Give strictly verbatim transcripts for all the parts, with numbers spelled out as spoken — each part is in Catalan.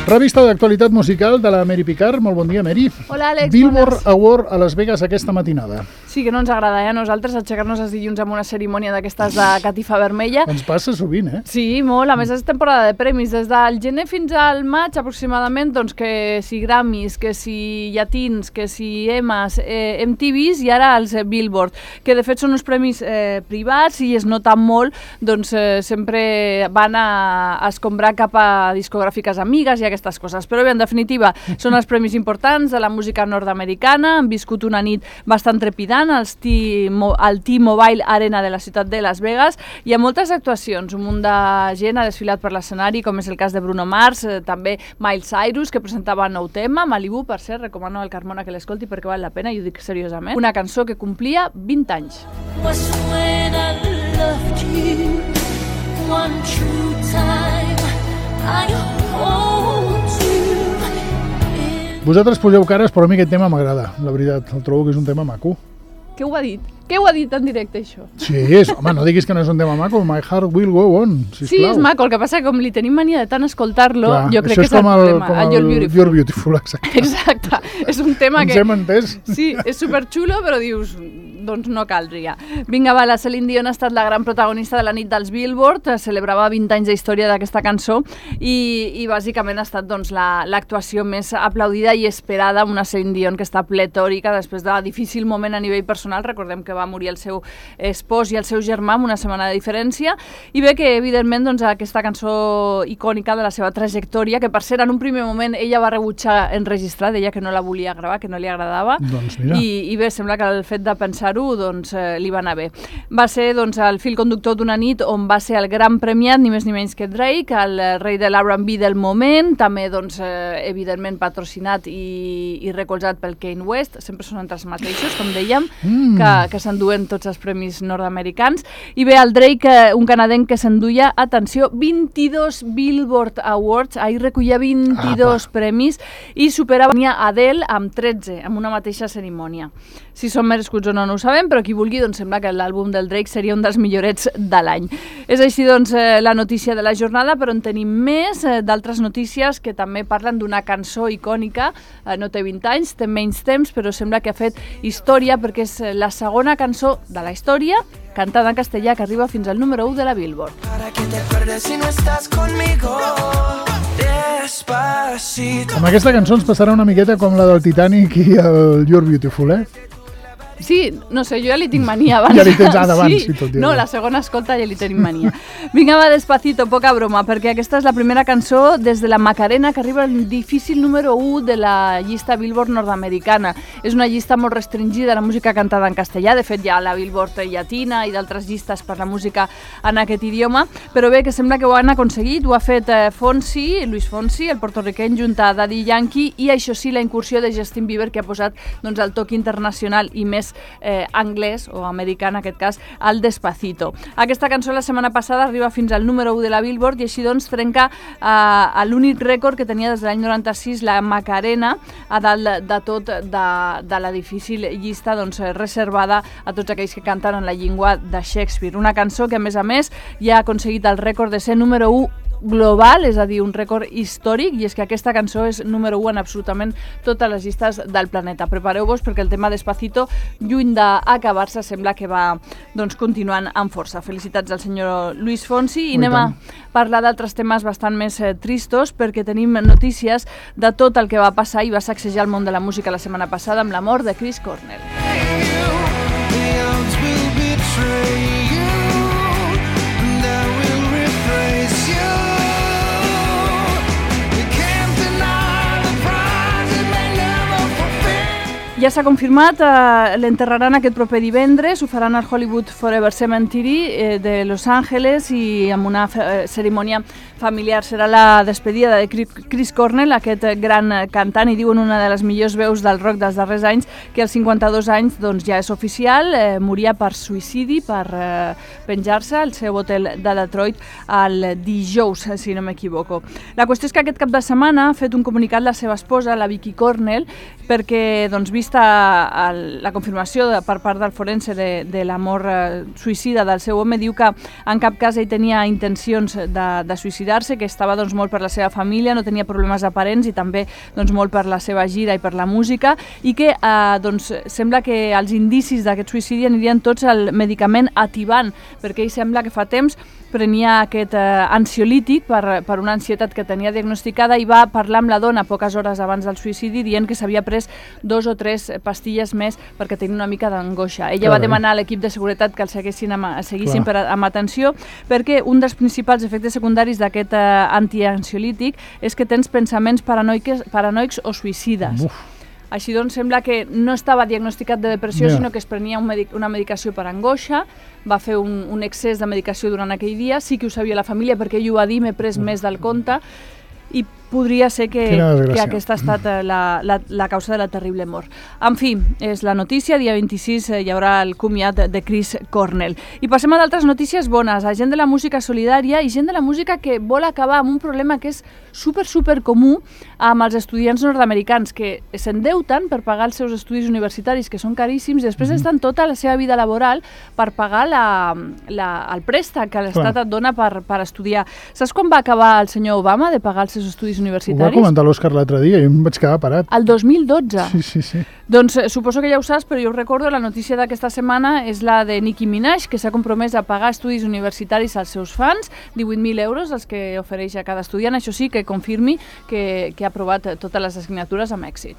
Revista d'actualitat musical de la Mary Picard. Molt bon dia, Mary. Hola, Àlex. Billboard Award a Las Vegas aquesta matinada. Sí, que no ens agrada, eh, a nosaltres aixecar-nos els dilluns amb una cerimònia d'aquestes de catifa vermella. Ens passa sovint, eh? Sí, molt. A més, és temporada de premis. Des del gener fins al maig, aproximadament, doncs que si Grammys, que si llatins, que si Emmas, eh, M T Vs i ara els Billboard, que de fet són uns premis eh, privats i es noten molt, doncs eh, sempre van a, a escombrar cap a discogràfiques amigues i aquestes coses. Però bé, en definitiva, són els premis importants de la música nord-americana. Han viscut una nit bastant trepidant al T-Mobile Arena de la ciutat de Las Vegas. Hi ha moltes actuacions, un munt de gent ha desfilat per l'escenari, com és el cas de Bruno Mars, eh, també Miley Cyrus, que presentava nou tema, Malibu, per cert, recomano al Carmona que l'escolti perquè val la pena, i ho dic seriosament. Una cançó que complia vint anys. Was when I loved you, one true time, I hold you. Vosaltres poseu cares, però a mi aquest tema m'agrada, la veritat. El trobo que és un tema maco. Què ho ha dit? Què ho ha dit en directe, això? Sí, és, home, no diguis que no és un tema maco. My heart will go on, sisplau. Sí, és maco. El que passa que com li tenim mania de tant escoltar-lo, Clar, jo crec que és, és el problema. Com el, You're Beautiful. You're Beautiful, exacte. Exacte. És un tema Ens que... hem entès. Sí, és superxulo, però dius, doncs no caldria. Vinga, va, la Celine Dion ha estat la gran protagonista de la nit dels Billboard, celebrava vint anys d'història d'aquesta cançó i, i bàsicament ha estat doncs, l'actuació la, més aplaudida i esperada, una Celine Dion que està pletòrica després de difícil moment a nivell personal. Recordem que va morir el seu espòs i el seu germà amb una setmana de diferència, i bé que evidentment doncs, aquesta cançó icònica de la seva trajectòria, que per cert en un primer moment ella va rebutjar enregistrar, deia que no la volia gravar, que no li agradava, doncs mira. I, i bé, sembla que el fet de pensar-ho doncs, eh, li va anar bé. Va ser doncs, el fil conductor d'una nit on va ser el gran premiat, ni més ni menys que Drake, el rei de l'R and B del moment, també doncs, eh, evidentment patrocinat i, i recolzat pel Kanye West, sempre són entre els mateixos, com dèiem, mm. que, que s'enduen tots els premis nord-americans. I bé, el Drake, un canadenc que s'enduia, atenció, vint-i-dos Billboard Awards, ahir recollia vint-i-dos Apa. premis i superava Adele amb tretze, amb una mateixa cerimònia. Si són merescuts o no, no ho sabem, però qui vulgui, doncs sembla que l'àlbum del Drake seria un dels millorets de l'any. És així, doncs, eh, la notícia de la jornada, però en tenim més, eh, d'altres notícies que també parlen d'una cançó icònica, eh, no té vint anys, té menys temps, però sembla que ha fet història perquè és la segona cançó de la història cantada en castellà que arriba fins al número u de la Billboard. Para que te acuerdes si no estás conmigo. Amb aquesta cançó ens passarà una miqueta com la del Titanic i el You're Beautiful, eh? Sí, no sé, jo ja li tinc mania abans. Ja li tens ara abans, sí. si tot No, la segona escolta ja li tenim mania. Vinga, va, Despacito, poca broma, perquè aquesta és la primera cançó des de la Macarena que arriba al difícil número u de la llista Billboard nord-americana. És una llista molt restringida de la música cantada en castellà, de fet hi ha la Billboard llatina i d'altres llistes per la música en aquest idioma, però bé, que sembla que ho han aconseguit, ho ha fet eh, Fonsi, Luis Fonsi, el porto-riqueny, junt a Daddy Yankee, i això sí, la incursió de Justin Bieber, que ha posat doncs, el toc internacional i més Eh, anglès o americà en aquest cas, al Despacito. Aquesta cançó la setmana passada arriba fins al número u de la Billboard i així doncs trenca eh, l'únic rècord que tenia des de l'any noranta-sis la Macarena a dalt de tot de, de la difícil llista doncs, reservada a tots aquells que canten en la llengua de Shakespeare. Una cançó que a més a més ja ha aconseguit el rècord de ser número u global, és a dir, un rècord històric, i és que aquesta cançó és número u en absolutament totes les llistes del planeta. Prepareu-vos perquè el tema Despacito, lluny d'acabar-se, sembla que va doncs, continuant amb força. Felicitats al senyor Luis Fonsi i anem a parlar d'altres temes bastant més eh, tristos perquè tenim notícies de tot el que va passar i va sacsejar el món de la música la setmana passada amb la mort de Chris Cornell. Ja s'ha confirmat, eh, l'enterraran aquest proper divendres, ho faran al Hollywood Forever Cemetery eh, de Los Angeles i amb una eh, cerimònia familiar. Serà la despedida de Chris Cornell, aquest gran cantant, i diuen una de les millors veus del rock dels darrers anys, que als cinquanta-dos anys doncs, ja és oficial, eh, moria per suïcidi, per eh, penjar-se al seu hotel de Detroit el dijous, si no m'equivoco. La qüestió és que aquest cap de setmana ha fet un comunicat la seva esposa, la Vicky Cornell, perquè doncs, vist vista el, la confirmació de, per part del forense de, de la mort eh, suïcida del seu home, diu que en cap cas ell tenia intencions de, de suïcidar-se, que estava doncs, molt per la seva família, no tenia problemes aparents i també doncs, molt per la seva gira i per la música, i que eh, doncs, sembla que els indicis d'aquest suïcidi anirien tots al medicament Ativan, perquè ell sembla que fa temps prenia aquest eh, ansiolític per, per una ansietat que tenia diagnosticada i va parlar amb la dona poques hores abans del suïcidi dient que s'havia pres dos o tres pastilles més perquè tenia una mica d'angoixa. Ella Carai. va demanar a l'equip de seguretat que el seguissin amb, seguissin per, amb atenció perquè un dels principals efectes secundaris d'aquest eh, antiansiolític és que tens pensaments paranoics, paranoics o suïcides. Uf. Així doncs, sembla que no estava diagnosticat de depressió, yeah. sinó que es prenia un medic una medicació per angoixa, va fer un, un excés de medicació durant aquell dia, sí que ho sabia la família perquè ell ho va dir, m'he pres mm. més del compte, i podria ser que, que aquesta ha estat la, la, la causa de la terrible mort. En fi, és la notícia, dia vint-i-sis hi haurà el comiat de Chris Cornell. I passem a d'altres notícies bones, a gent de la música solidària i gent de la música que vol acabar amb un problema que és super, super comú amb els estudiants nord-americans, que s'endeuten per pagar els seus estudis universitaris, que són caríssims, i després mm-hmm. estan tota la seva vida laboral per pagar la, la, el préstec que l'Estat et dona per, per estudiar. Saps quan va acabar el senyor Obama de pagar els seus estudis universitaris? Ho va comentar l'Òscar l'altre dia i em vaig quedar parat. El dos mil dotze. Sí, sí, sí. Doncs eh, suposo que ja ho saps, però jo us recordo, la notícia d'aquesta setmana és la de Nicki Minaj, que s'ha compromès a pagar estudis universitaris als seus fans, divuit mil euros, els que ofereix a cada estudiant. Això sí, que confirmi que, que ha aprovat totes les assignatures amb èxit.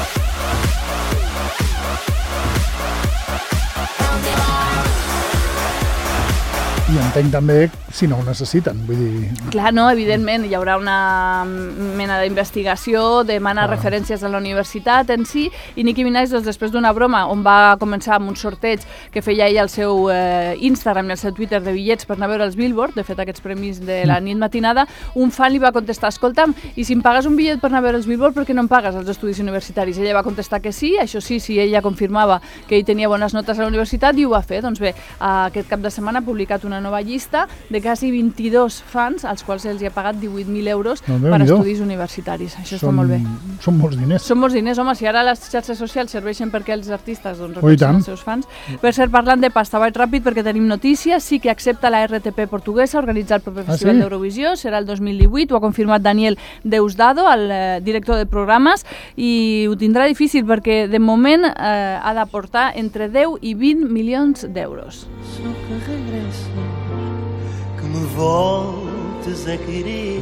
I entenc també si no ho necessiten, vull dir... Clar, no, evidentment, hi haurà una mena d'investigació, demana ah. referències a la universitat en si, i Nicki Minaj, doncs, després d'una broma on va començar amb un sorteig que feia ell al seu eh, Instagram i al seu Twitter de bitllets per anar a veure els Billboard, de fet aquests premis de la nit matinada, un fan li va contestar, escolta'm, i si em pagues un bitllet per anar a veure els Billboard, per què no em pagues els estudis universitaris? Ella va contestar que sí, això sí, si ella confirmava que ell tenia bones notes a la universitat, i ho va fer. Doncs bé, aquest cap de setmana ha publicat una nova llista de quasi vint-i-dos fans als quals els hi ha pagat divuit mil euros no, per estudis universitaris. Això són, està molt bé. Són molts diners. Són molts diners, home, si ara les xarxes socials serveixen perquè els artistes doncs, reconeixen els seus fans. Per cert, parlant de pasta, vaig ràpid perquè tenim notícies. Sí que accepta la R T P portuguesa organitzar el proper ah, Festival sí? d'Eurovisió, serà el dos mil divuit, ho ha confirmat Daniel Deusdado, el eh, director de programes, i ho tindrà difícil perquè de moment eh, ha d'aportar entre deu i vint milions d'euros. Que me voltes a querer.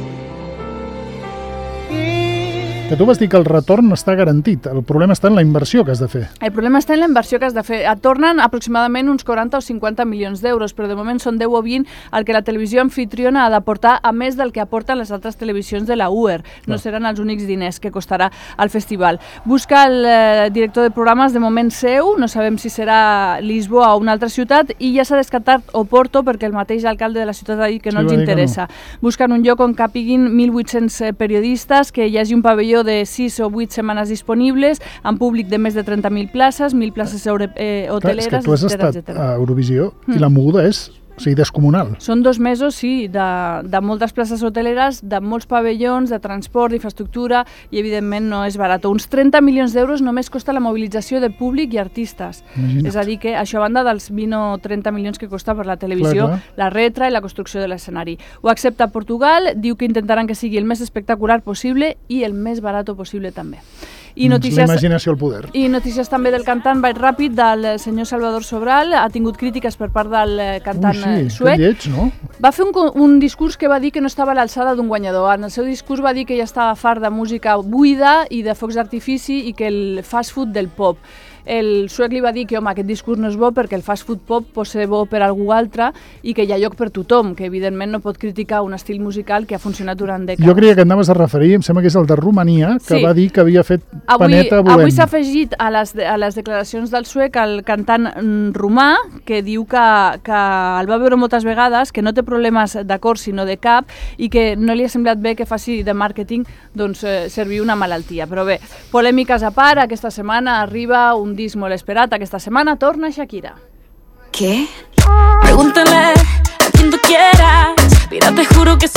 Que tu vas dir que el retorn està garantit. El problema està en la inversió que has de fer. El problema està en la inversió que has de fer. Et tornen aproximadament uns quaranta o cinquanta milions d'euros, però de moment són deu o vint el que la televisió anfitriona ha d'aportar, a més del que aporten les altres televisions de la U E R. No, no seran els únics diners que costarà el festival. Busca el eh, director de programes, de moment seu, no sabem si serà Lisboa o una altra ciutat, i ja s'ha descartat Oporto perquè el mateix alcalde de la ciutat ha dit que no sí, els interessa. No. Busquen un lloc on capiguin mil vuit-cents periodistes, que hi hagi un pavelló de sis o vuit setmanes disponibles, amb públic de més de trenta mil places, mil places eh, hoteleres, etcètera. És que tu has estat etcètera. A Eurovisió mm. i la moguda és o sigui, descomunal. Són dos mesos, sí, de, de moltes places hoteleres, de molts pavellons, de transport, d'infraestructura, i evidentment no és barat. Uns trenta milions d'euros només costa la mobilització de públic i artistes. Imagina't. És a dir que això a banda dels vint o trenta milions que costa per la televisió, clar, clar. la retra i la construcció de l'escenari. Ho accepta Portugal, diu que intentaran que sigui el més espectacular possible i el més barat possible també. I notícies, l'imaginació al poder. I notícies també del cantant, vaig ràpid, del senyor Salvador Sobral. Ha tingut crítiques per part del cantant Ui, sí, suec. Que lleig, no? Va fer un, un discurs que va dir que no estava a l'alçada d'un guanyador. En el seu discurs va dir que ja estava fart de música buida i de focs d'artifici i que el fast food del pop. El suec li va dir que, home, aquest discurs no és bo perquè el fast food pop pot ser bo per algú altre i que hi ha lloc per tothom, que evidentment no pot criticar un estil musical que ha funcionat durant dècades. Jo creia que anaves a referir, em sembla que és el de Romania, que sí. va dir que havia fet avui, paneta volent. Avui s'ha afegit a les, a les declaracions del suec el cantant romà, que diu que, que el va veure moltes vegades, que no té problemes de cor sinó de cap i que no li ha semblat bé que faci de màrqueting doncs, eh, servir una malaltia. Però bé, polèmiques a part, aquesta setmana arriba un disc molt esperat. Aquesta setmana torna Shakira. ¿Qué? Pregúntale a quien tú quieras, mira, te juro que eso no es...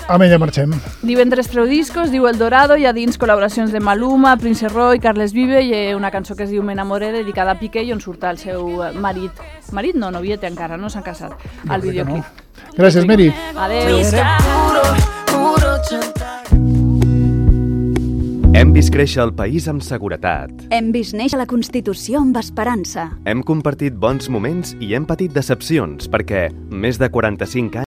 Amb ella marxem. Divendres treu discos, diu El Dorado, i a dins col·laboracions de Maluma, Prince Roy, Carles Vive i una cançó que es diu M'enamoré, dedicada a Piqué, i on surt el seu marit. Marit no, noviete encara, no s'han casat, al videoclip. No. Gràcies, Meri. Adéu. Hem vist créixer el país amb seguretat. Hem vist néixer la Constitució amb esperança. Hem compartit bons moments i hem patit decepcions perquè més de quaranta-cinc anys